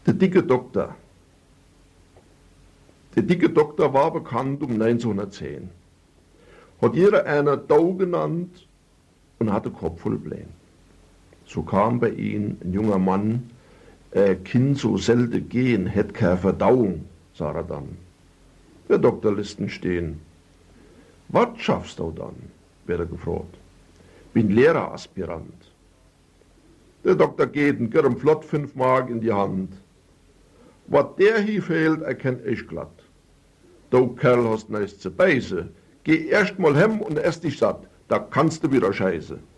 Der dicke Doktor. Der dicke Doktor war bekannt um 1910. Hat jeder einer Dau genannt und hatte Kopf voll Pläne. So kam bei ihm ein junger Mann, Kind so selten gehen, hätt keine Verdauung, sah er dann. Der Doktor lässt ihn stehen. Was schaffst du dann? Wird er gefragt. Bin Lehreraspirant. Der Doktor geht und gibt ihm flott 5 Mark in die Hand. Was der hier fehlt, erkennt ich glatt. Du Kerl hast nichts zu beißen. Geh erst mal hem und ess dich satt, da kannst du wieder scheiße.